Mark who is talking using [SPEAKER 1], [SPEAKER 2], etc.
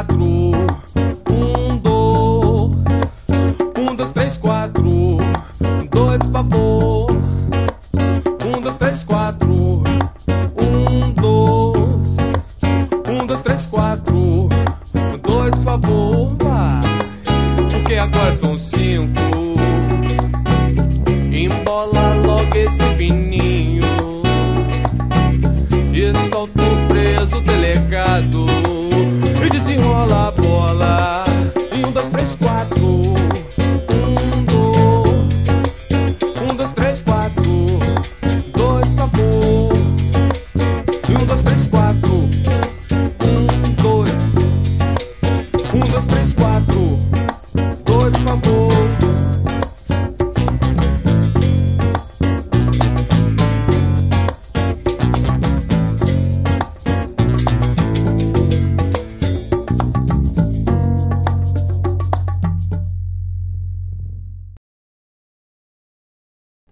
[SPEAKER 1] quatro. Um, dois. Um, dois, três, quatro. Dois, por favor. Um, dois, três, quatro. Um, dois. Um, dois, três, quatro. Dois, por favor. Vai. Porque agora são cinco. Embola logo esse pininho e solta o preso delegado e desenrola a bola.